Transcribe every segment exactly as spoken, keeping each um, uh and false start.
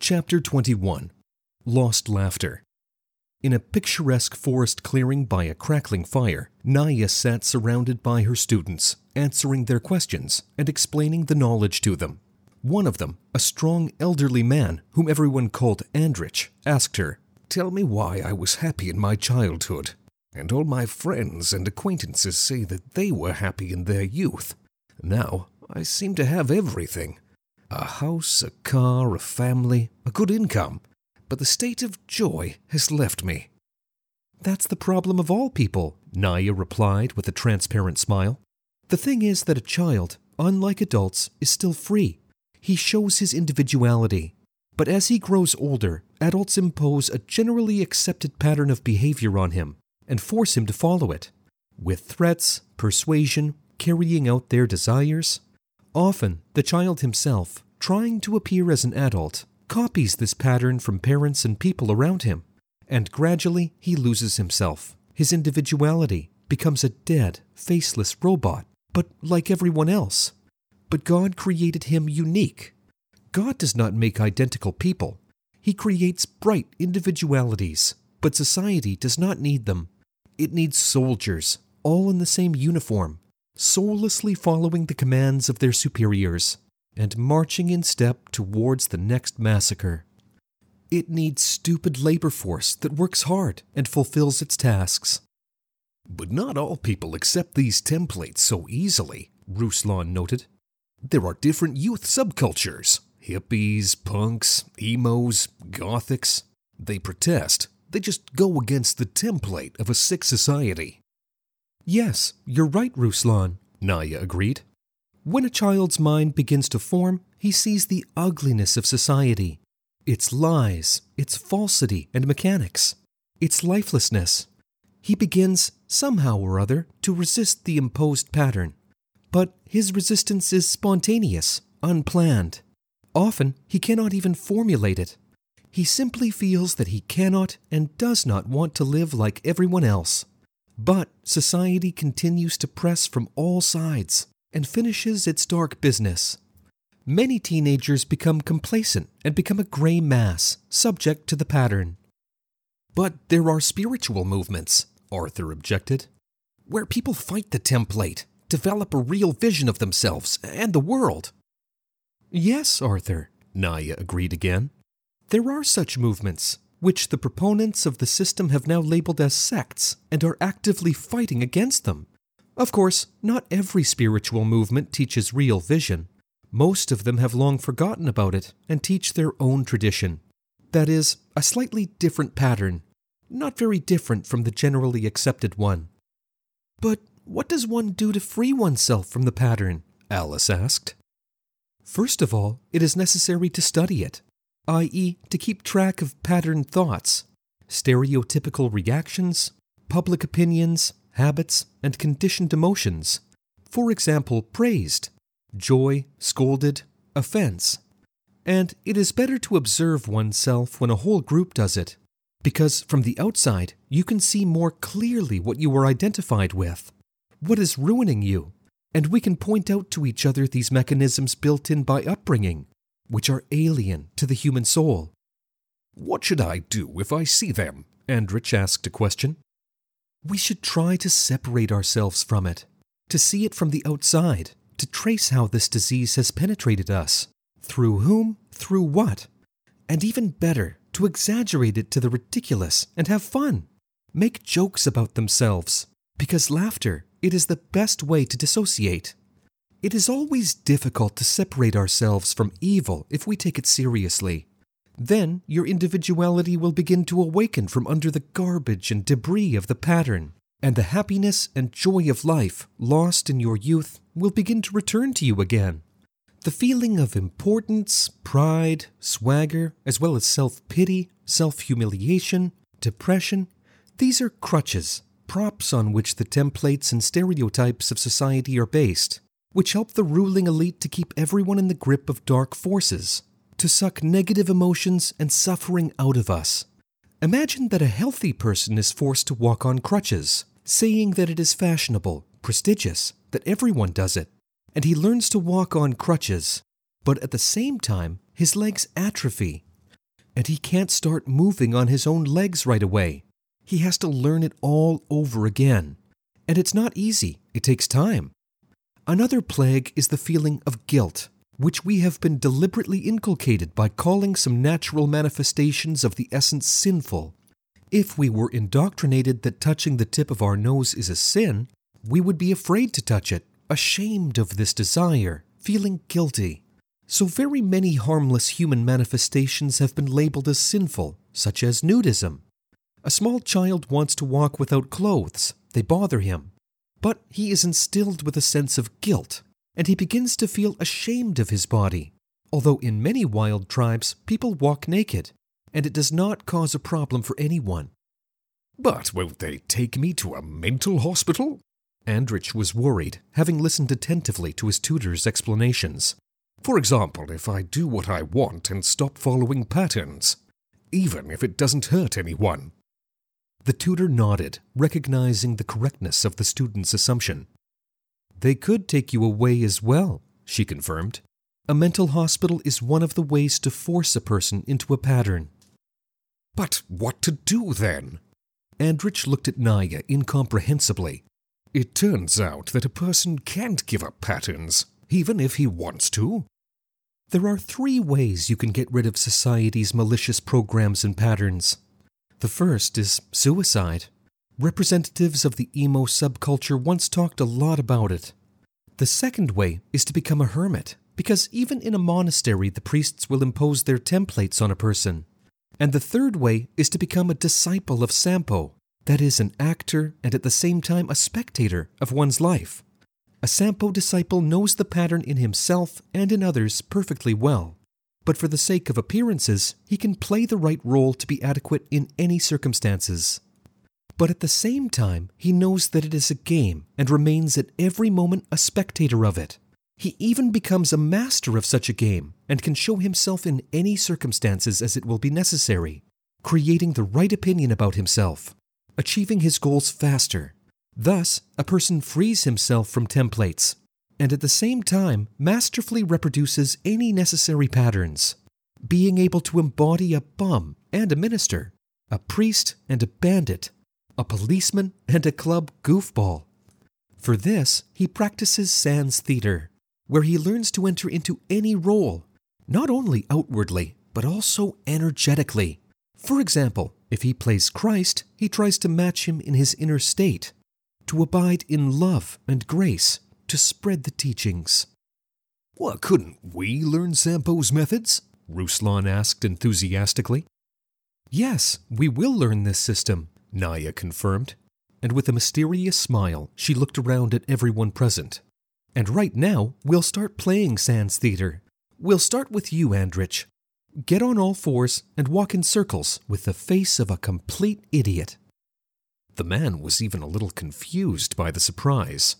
Chapter twenty-one. Lost Laughter. In a picturesque forest clearing by a crackling fire, Naya sat surrounded by her students, answering their questions and explaining the knowledge to them. One of them, a strong elderly man whom everyone called Andrich, asked her, "Tell me why I was happy in my childhood, and all my friends and acquaintances say that they were happy in their youth. Now I seem to have everything. A house, a car, a family, a good income, but the state of joy has left me." "That's the problem of all people," Naya replied with a transparent smile. "The thing is that a child, unlike adults, is still free. He shows his individuality. But as he grows older, adults impose a generally accepted pattern of behavior on him and force him to follow it, with threats, persuasion, carrying out their desires. Often, the child himself, trying to appear as an adult, copies this pattern from parents and people around him, and gradually he loses himself. His individuality becomes a dead, faceless robot, but like everyone else. But God created him unique. God does not make identical people. He creates bright individualities, but society does not need them. It needs soldiers, all in the same uniform, soullessly following the commands of their superiors, and marching in step towards the next massacre. It needs stupid labor force that works hard and fulfills its tasks." "But not all people accept these templates so easily," Ruslan noted. "There are different youth subcultures. Hippies, punks, emos, gothics. They protest. They just go against the template of a sick society." "Yes, you're right, Ruslan," Naya agreed. "When a child's mind begins to form, he sees the ugliness of society, its lies, its falsity and mechanics, its lifelessness. He begins, somehow or other, to resist the imposed pattern. But his resistance is spontaneous, unplanned. Often, he cannot even formulate it. He simply feels that he cannot and does not want to live like everyone else. But society continues to press from all sides and finishes its dark business. Many teenagers become complacent and become a gray mass, subject to the pattern." "But there are spiritual movements," Arthur objected, "where people fight the template, develop a real vision of themselves and the world." "Yes, Arthur," Naya agreed again. "There are such movements, which the proponents of the system have now labeled as sects and are actively fighting against them. Of course, not every spiritual movement teaches real vision. Most of them have long forgotten about it and teach their own tradition. That is, a slightly different pattern, not very different from the generally accepted one." "But what does one do to free oneself from the pattern?" Alice asked. "First of all, it is necessary to study it, that is, to keep track of patterned thoughts, stereotypical reactions, public opinions, habits, and conditioned emotions. For example, praised, joy, scolded, offense. And it is better to observe oneself when a whole group does it, because from the outside you can see more clearly what you are identified with, what is ruining you, and we can point out to each other these mechanisms built in by upbringing, which are alien to the human soul." "What should I do if I see them?" Andrich asked a question. "We should try to separate ourselves from it, to see it from the outside, to trace how this disease has penetrated us, through whom, through what, and even better, to exaggerate it to the ridiculous and have fun. Make jokes about themselves, because laughter, it is the best way to dissociate. It is always difficult to separate ourselves from evil if we take it seriously. Then your individuality will begin to awaken from under the garbage and debris of the pattern, and the happiness and joy of life lost in your youth will begin to return to you again. The feeling of importance, pride, swagger, as well as self-pity, self-humiliation, depression, these are crutches, props on which the templates and stereotypes of society are based, which help the ruling elite to keep everyone in the grip of dark forces, to suck negative emotions and suffering out of us. Imagine that a healthy person is forced to walk on crutches, saying that it is fashionable, prestigious, that everyone does it, and he learns to walk on crutches, but at the same time, his legs atrophy. and he can't start moving on his own legs right away. He has to learn it all over again. And it's not easy. It takes time. Another plague is the feeling of guilt, which we have been deliberately inculcated by calling some natural manifestations of the essence sinful. If we were indoctrinated that touching the tip of our nose is a sin, we would be afraid to touch it, ashamed of this desire, feeling guilty. So very many harmless human manifestations have been labeled as sinful, such as nudism. A small child wants to walk without clothes. They bother him. But he is instilled with a sense of guilt, and he begins to feel ashamed of his body. Although in many wild tribes, people walk naked, and it does not cause a problem for anyone. But won't they take me to a mental hospital? Andrich was worried, having listened attentively to his tutor's explanations. For example, if I do what I want and stop following patterns, even if it doesn't hurt anyone. The tutor nodded, recognizing the correctness of the student's assumption. They could take you away as well, she confirmed. A mental hospital is one of the ways to force a person into a pattern. But what to do then? Andrich looked at Naya incomprehensibly. It turns out that a person can't give up patterns, even if he wants to. There are three ways you can get rid of society's malicious programs and patterns. The first is suicide. Representatives of the emo subculture once talked a lot about it. The second way is to become a hermit, because even in a monastery the priests will impose their templates on a person. And the third way is to become a disciple of Sampo, that is, an actor and at the same time a spectator of one's life. A Sampo disciple knows the pattern in himself and in others perfectly well. But for the sake of appearances, he can play the right role to be adequate in any circumstances. But at the same time, he knows that it is a game and remains at every moment a spectator of it. He even becomes a master of such a game and can show himself in any circumstances as it will be necessary, creating the right opinion about himself, achieving his goals faster. Thus, a person frees himself from templates, and at the same time masterfully reproduces any necessary patterns, being able to embody a bum and a minister, a priest and a bandit, a policeman and a club goofball. For this, he practices sans theater, where he learns to enter into any role, not only outwardly, but also energetically. For example, if he plays Christ, he tries to match him in his inner state, to abide in love and grace, to spread the teachings. Well, couldn't we learn Sampo's methods? Ruslan asked enthusiastically. Yes, we will learn this system, Naya confirmed, and with a mysterious smile, she looked around at everyone present. And right now, we'll start playing sans theater. We'll start with you, Andrich. Get on all fours and walk in circles with the face of a complete idiot. The man was even a little confused by the surprise.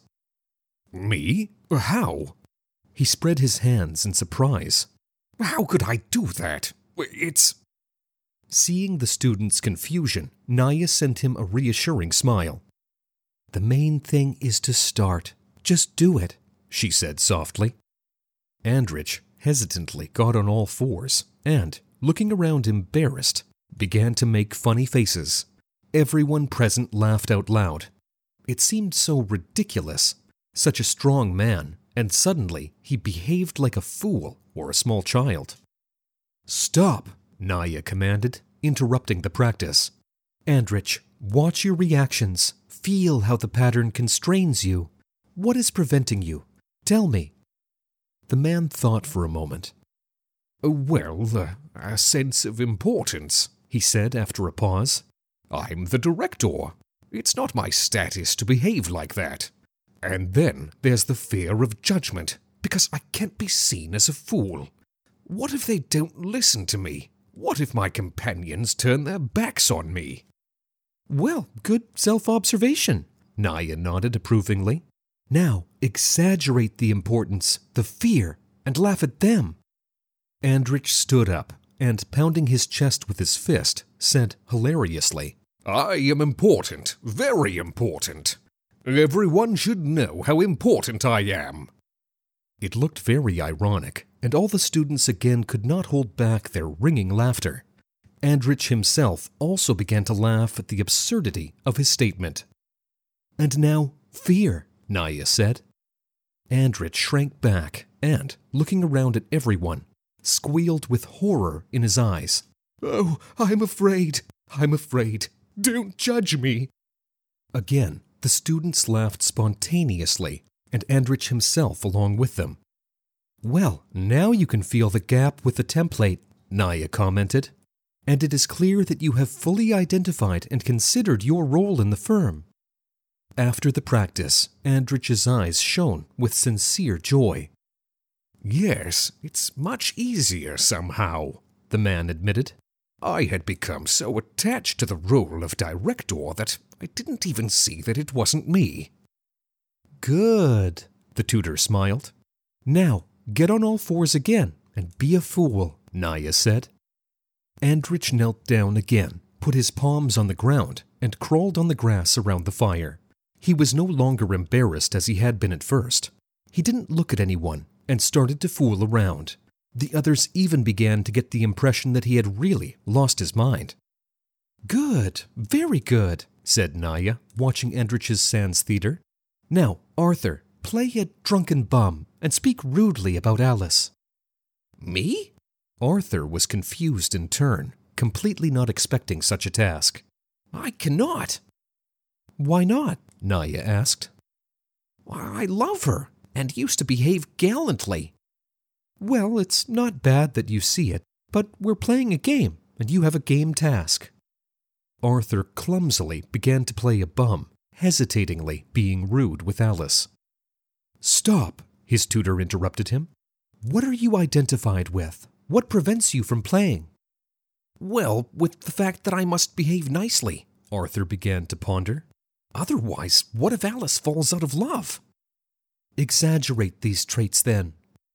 Me? How? He spread his hands in surprise. How could I do that? It's... Seeing the student's confusion, Naya sent him a reassuring smile. The main thing is to start. Just do it, she said softly. Andrich hesitantly got on all fours and, looking around embarrassed, began to make funny faces. Everyone present laughed out loud. It seemed so ridiculous. Such a strong man, and suddenly he behaved like a fool or a small child. Stop, Naya commanded, interrupting the practice. Andrich, watch your reactions. Feel how the pattern constrains you. What is preventing you? Tell me. The man thought for a moment. Well, uh, a sense of importance, he said after a pause. I'm the director. It's not my status to behave like that. And then there's the fear of judgment, because I can't be seen as a fool. What if they don't listen to me? What if my companions turn their backs on me? Well, good self-observation, Naya nodded approvingly. Now, exaggerate the importance, the fear, and laugh at them. Andrich stood up and, pounding his chest with his fist, said hilariously, I am important, very important. Everyone should know how important I am. It looked very ironic, and all the students again could not hold back their ringing laughter. Andrich himself also began to laugh at the absurdity of his statement. "And now, fear," Naya said. Andrich shrank back and, looking around at everyone, squealed with horror in his eyes. "Oh, I'm afraid. I'm afraid. Don't judge me." Again, the students laughed spontaneously, and Andrich himself along with them. "Well, now you can feel the gap with the template," Naya commented, "and it is clear that you have fully identified and considered your role in the firm." After the practice, Andrich's eyes shone with sincere joy. "Yes, it's much easier somehow," the man admitted. "I had become so attached to the role of director that I didn't even see that it wasn't me." "Good," the tutor smiled. "Now, get on all fours again and be a fool," Naya said. Andrich knelt down again, put his palms on the ground, and crawled on the grass around the fire. He was no longer embarrassed as he had been at first. He didn't look at anyone and started to fool around. The others even began to get the impression that he had really lost his mind. "Good, very good," said Naya, watching Andrich's Sands Theater. "Now, Arthur, play a drunken bum and speak rudely about Alice." "Me?" Arthur was confused in turn, completely not expecting such a task. "I cannot." "Why not?" Naya asked. "I love her and used to behave gallantly." "Well, it's not bad that you see it, but we're playing a game, and you have a game task." Arthur clumsily began to play a bum, hesitatingly being rude with Alice. "Stop," his tutor interrupted him. "What are you identified with? What prevents you from playing?" "Well, with the fact that I must behave nicely," Arthur began to ponder. "Otherwise, what if Alice falls out of love?" "Exaggerate these traits then."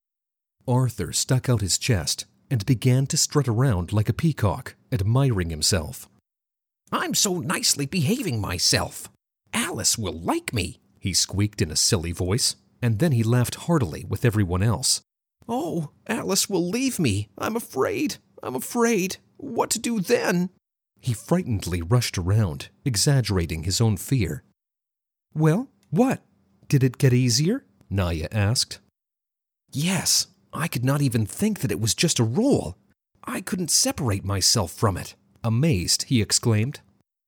Arthur stuck out his chest and began to strut around like a peacock, admiring himself. "I'm so nicely behaving myself. Alice will like me," he squeaked in a silly voice, and then he laughed heartily with everyone else. "Oh, Alice will leave me. I'm afraid. I'm afraid. What to do then?" He frightenedly rushed around, exaggerating his own fear. "Well, what? Did it get easier?" Naya asked. "Yes, I could not even think that it was just a role. I couldn't separate myself from it." Amazed, he exclaimed.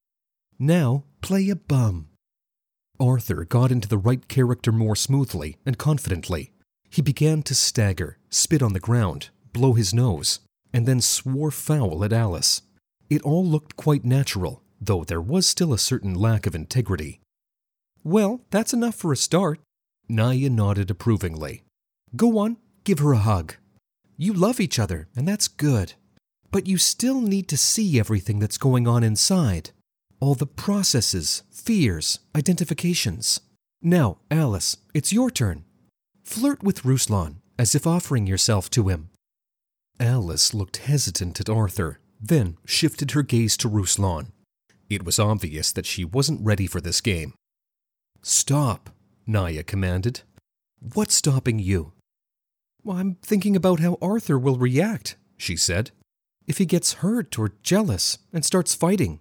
"Now, play a bum." Arthur got into the right character more smoothly and confidently. He began to stagger, spit on the ground, blow his nose, and then swore foul at Alice. It all looked quite natural, though there was still a certain lack of integrity. "Well, that's enough for a start." Naya nodded approvingly. "Go on, give her a hug. You love each other, and that's good. But you still need to see everything that's going on inside. All the processes, fears, identifications. Now, Alice, it's your turn. Flirt with Ruslan, as if offering yourself to him." Alice looked hesitant at Arthur, then shifted her gaze to Ruslan. It was obvious that she wasn't ready for this game. "Stop," Naya commanded. "What's stopping you?" "Well, I'm thinking about how Arthur will react," she said. "If he gets hurt or jealous and starts fighting."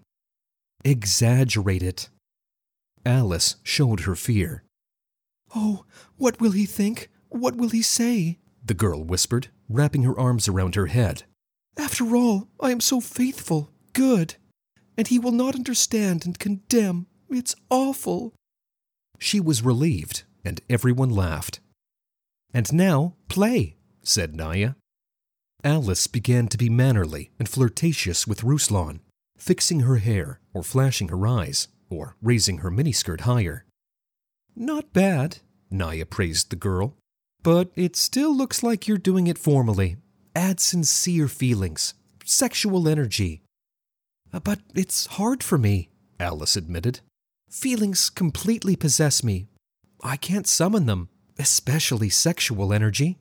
"Exaggerate it." Alice showed her fear. "Oh, what will he think? What will he say?" the girl whispered, wrapping her arms around her head. "After all, I am so faithful, good, and he will not understand and condemn. It's awful." She was relieved, and everyone laughed. "And now, play," said Naya. Alice began to be mannerly and flirtatious with Ruslan, fixing her hair or flashing her eyes or raising her miniskirt higher. "Not bad," Naya praised the girl, "but it still looks like you're doing it formally. Add sincere feelings, sexual energy." "But it's hard for me," Alice admitted. "Feelings completely possess me. I can't summon them, especially sexual energy."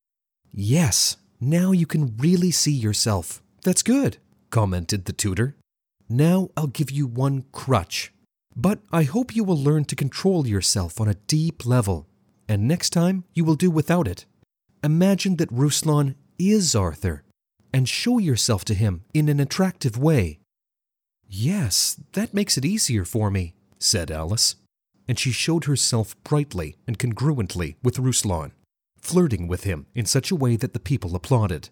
"Yes, now you can really see yourself. That's good," commented the tutor. "Now I'll give you one crutch. But I hope you will learn to control yourself on a deep level, and next time you will do without it. Imagine that Ruslan is Arthur. and show yourself to him in an attractive way." "Yes, that makes it easier for me," said Alice, and she showed herself brightly and congruently with Ruslan, flirting with him in such a way that the people applauded.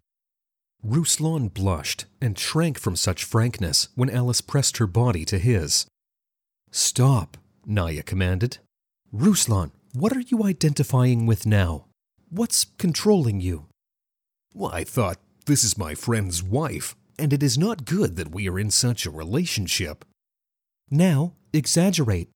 Ruslan blushed and shrank from such frankness when Alice pressed her body to his. "Stop," Naya commanded. "Ruslan, what are you identifying with now? What's controlling you?" "Well, I thought, this is my friend's wife, and it is not good that we are in such a relationship." "Now, exaggerate."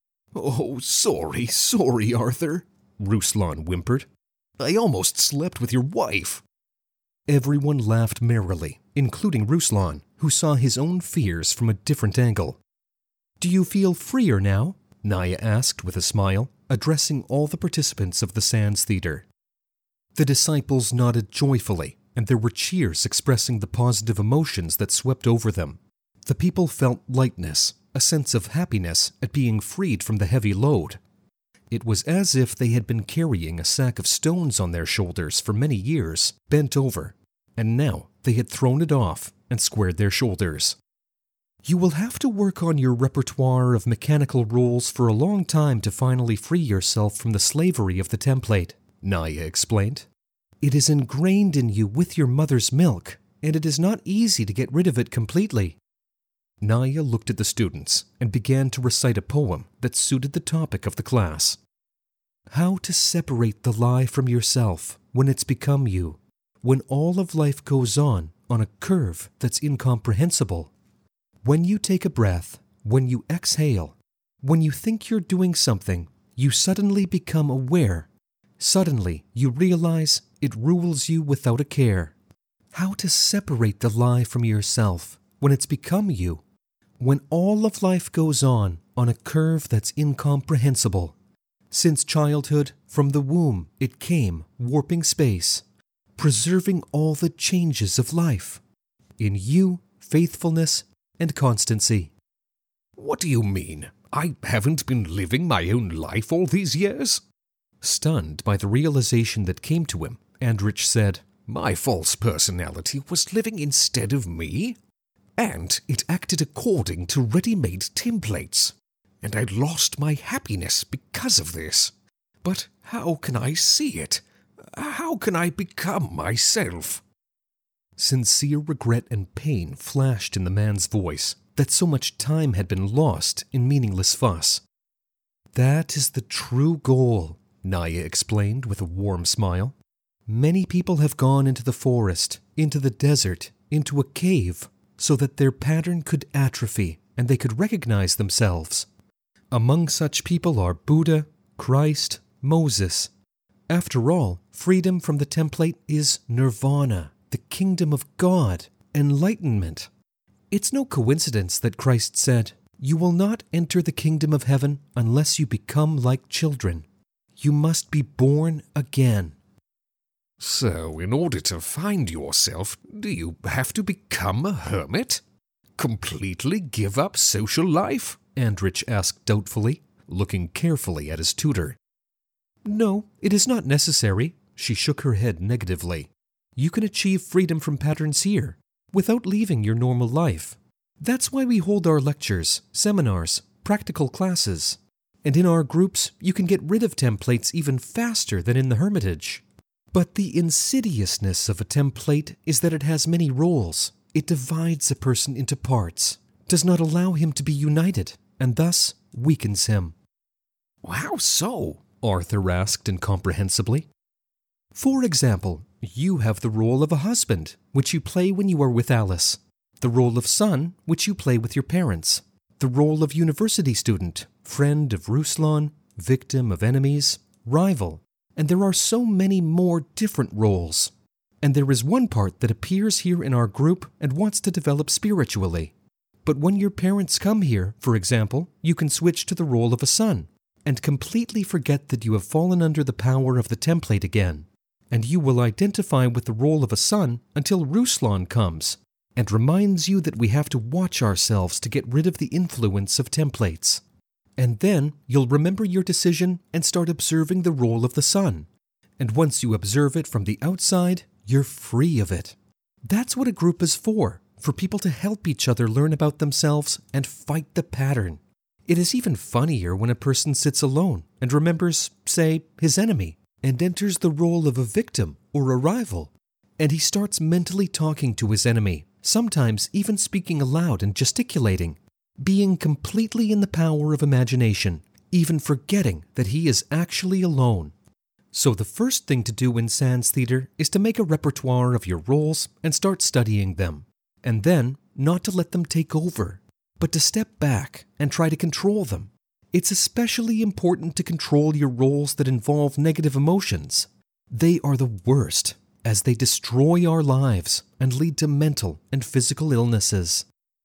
"Oh, sorry, sorry, Arthur," Ruslan whimpered. "I almost slept with your wife." Everyone laughed merrily, including Ruslan, who saw his own fears from a different angle. "Do you feel freer now?" Naya asked with a smile, addressing all the participants of the Sands Theater. The disciples nodded joyfully, and there were cheers expressing the positive emotions that swept over them. The people felt lightness, a sense of happiness at being freed from the heavy load. It was as if they had been carrying a sack of stones on their shoulders for many years, bent over, and now they had thrown it off and squared their shoulders. "You will have to work on your repertoire of mechanical roles for a long time to finally free yourself from the slavery of the template," Naya explained. "It is ingrained in you with your mother's milk, and it is not easy to get rid of it completely." Naya looked at the students and began to recite a poem that suited the topic of the class. "How to separate the lie from yourself when it's become you, when all of life goes on on a curve that's incomprehensible. When you take a breath, when you exhale, when you think you're doing something, you suddenly become aware. Suddenly, you realize it rules you without a care. How to separate the lie from yourself when it's become you, when all of life goes on on a curve that's incomprehensible. Since childhood, from the womb, it came, warping space, preserving all the changes of life. In you, faithfulness and constancy." "What do you mean? I haven't been living my own life all these years?" Stunned by the realization that came to him, Andrich said, "My false personality was living instead of me, and it acted according to ready-made templates, and I lost my happiness because of this. But how can I see it? How can I become myself?" Sincere regret and pain flashed in the man's voice that so much time had been lost in meaningless fuss. "That is the true goal," Naya explained with a warm smile. "Many people have gone into the forest, into the desert, into a cave, so that their pattern could atrophy and they could recognize themselves. Among such people are Buddha, Christ, Moses. After all, freedom from the template is nirvana, the kingdom of God, enlightenment. It's no coincidence that Christ said, 'You will not enter the kingdom of heaven unless you become like children. You must be born again.'" "So, in order to find yourself, do you have to become a hermit? Completely give up social life?" Andrich asked doubtfully, looking carefully at his tutor. "No, it is not necessary," she shook her head negatively. "You can achieve freedom from patterns here, without leaving your normal life. That's why we hold our lectures, seminars, practical classes. And in our groups, you can get rid of templates even faster than in the hermitage. But the insidiousness of a template is that it has many roles. It divides a person into parts, does not allow him to be united, and thus weakens him." "How so?" Arthur asked incomprehensibly. "For example, you have the role of a husband, which you play when you are with Alice, the role of son, which you play with your parents, the role of university student, friend of Ruslan, victim of enemies, rival, and there are so many more different roles. And there is one part that appears here in our group and wants to develop spiritually. But when your parents come here, for example, you can switch to the role of a son, and completely forget that you have fallen under the power of the template again. And you will identify with the role of a son until Ruslan comes, and reminds you that we have to watch ourselves to get rid of the influence of templates. And then you'll remember your decision and start observing the role of the son. And once you observe it from the outside, you're free of it. That's what a group is for, for people to help each other learn about themselves and fight the pattern. It is even funnier when a person sits alone and remembers, say, his enemy, and enters the role of a victim or a rival. And he starts mentally talking to his enemy, sometimes even speaking aloud and gesticulating, being completely in the power of imagination, even forgetting that he is actually alone. So the first thing to do in Sans Theater is to make a repertoire of your roles and start studying them. And then, not to let them take over, but to step back and try to control them. It's especially important to control your roles that involve negative emotions. They are the worst, as they destroy our lives and lead to mental and physical illnesses.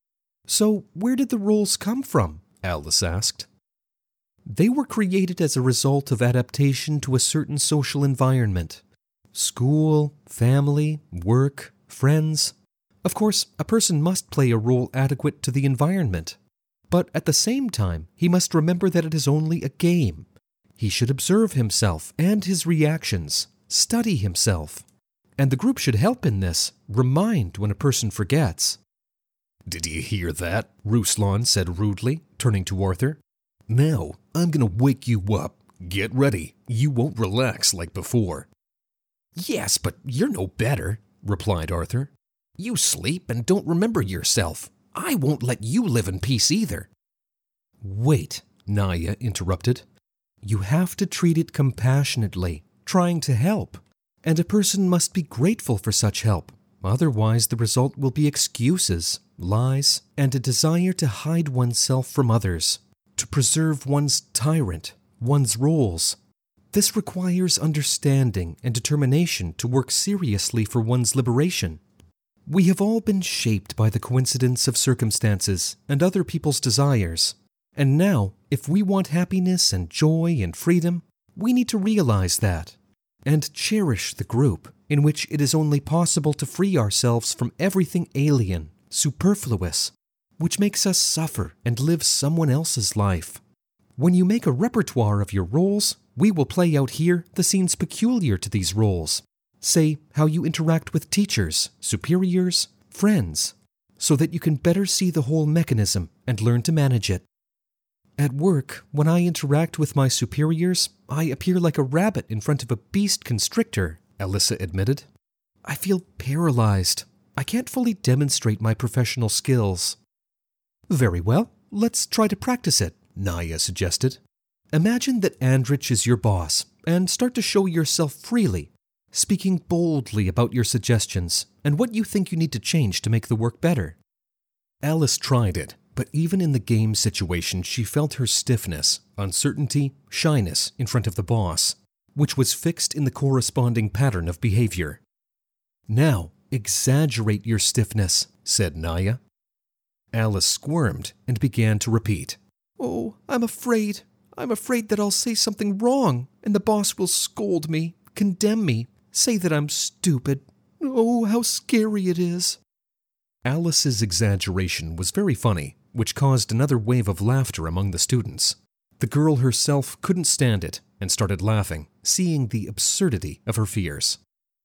So, where did the roles come from? Alice asked. They were created as a result of adaptation to a certain social environment. School, family, work, friends. Of course, a person must play a role adequate to the environment. But at the same time, he must remember that it is only a game. He should observe himself and his reactions, study himself. And the group should help in this, remind when a person forgets. Did you hear that? Ruslan said rudely, turning to Arthur. Now, I'm gonna wake you up. Get ready. You won't relax like before. Yes, but you're no better, replied Arthur. You sleep and don't remember yourself. I won't let you live in peace either. Wait, Naya interrupted. You have to treat it compassionately, trying to help. And a person must be grateful for such help. Otherwise, the result will be excuses, lies, and a desire to hide oneself from others, to preserve one's tyrant, one's roles. This requires understanding and determination to work seriously for one's liberation. We have all been shaped by the coincidence of circumstances and other people's desires. And now, if we want happiness and joy and freedom, we need to realize that and cherish the group in which it is only possible to free ourselves from everything alien, superfluous, which makes us suffer and live someone else's life. When you make a repertoire of your roles, we will play out here the scenes peculiar to these roles. Say how you interact with teachers, superiors, friends, so that you can better see the whole mechanism and learn to manage it. At work, when I interact with my superiors, I appear like a rabbit in front of a beast constrictor, Alyssa admitted. I feel paralyzed. I can't fully demonstrate my professional skills. Very well, let's try to practice it, Naya suggested. Imagine that Andrich is your boss, and start to show yourself freely, speaking boldly about your suggestions and what you think you need to change to make the work better. Alice tried it, but even in the game situation she felt her stiffness, uncertainty, shyness in front of the boss, which was fixed in the corresponding pattern of behavior. Now, exaggerate your stiffness, said Naya. Alice squirmed and began to repeat. Oh, I'm afraid. I'm afraid that I'll say something wrong, and the boss will scold me, condemn me, say that I'm stupid. Oh, how scary it is. Alice's exaggeration was very funny, which caused another wave of laughter among the students. The girl herself couldn't stand it and started laughing, seeing the absurdity of her fears.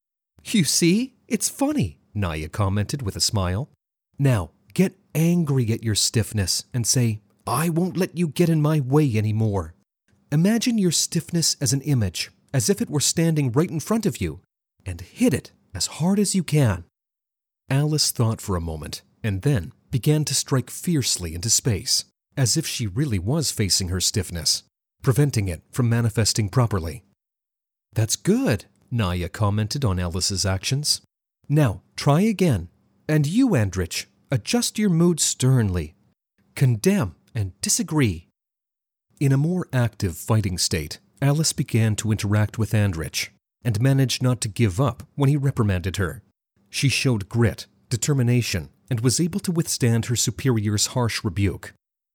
You see, it's funny, Naya commented with a smile. Now, get angry at your stiffness and say, I won't let you get in my way anymore. Imagine your stiffness as an image, as if it were standing right in front of you, and hit it as hard as you can. Alice thought for a moment, and then began to strike fiercely into space, as if she really was facing her stiffness, preventing it from manifesting properly. That's good, Naya commented on Alice's actions. Now, try again. And you, Andrich, adjust your mood sternly. Condemn and disagree. In a more active fighting state, Alice began to interact with Andrich and managed not to give up when he reprimanded her. She showed grit, determination, and was able to withstand her superior's harsh rebuke.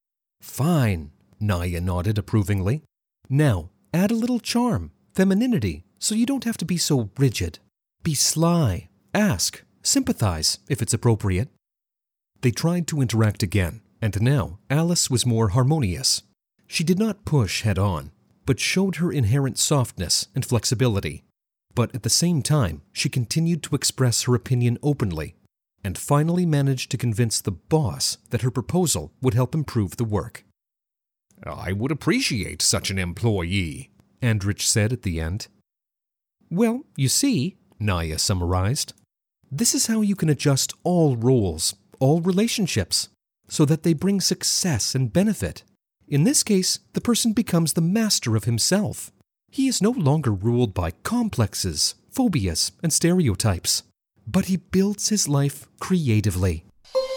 Fine, Naya nodded approvingly. Now, add a little charm, femininity, so you don't have to be so rigid. Be sly, ask, sympathize if it's appropriate. They tried to interact again, and now Alice was more harmonious. She did not push head-on, but showed her inherent softness and flexibility. But at the same time, she continued to express her opinion openly, and finally managed to convince the boss that her proposal would help improve the work. I would appreciate such an employee, Andrich said at the end. Well, you see, Naya summarized, this is how you can adjust all roles, all relationships, so that they bring success and benefit. In this case, the person becomes the master of himself. He is no longer ruled by complexes, phobias, and stereotypes, but he builds his life creatively.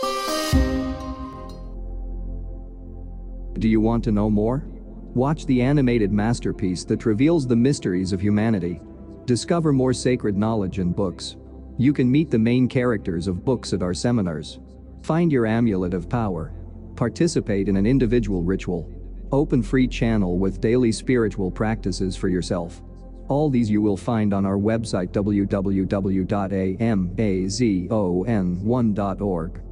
Do you want to know more? Watch the animated masterpiece that reveals the mysteries of humanity. Discover more sacred knowledge in books. You can meet the main characters of books at our seminars. Find your amulet of power. Participate in an individual ritual. Open free channel with daily spiritual practices for yourself. All these you will find on our website w w w dot amazon one dot org.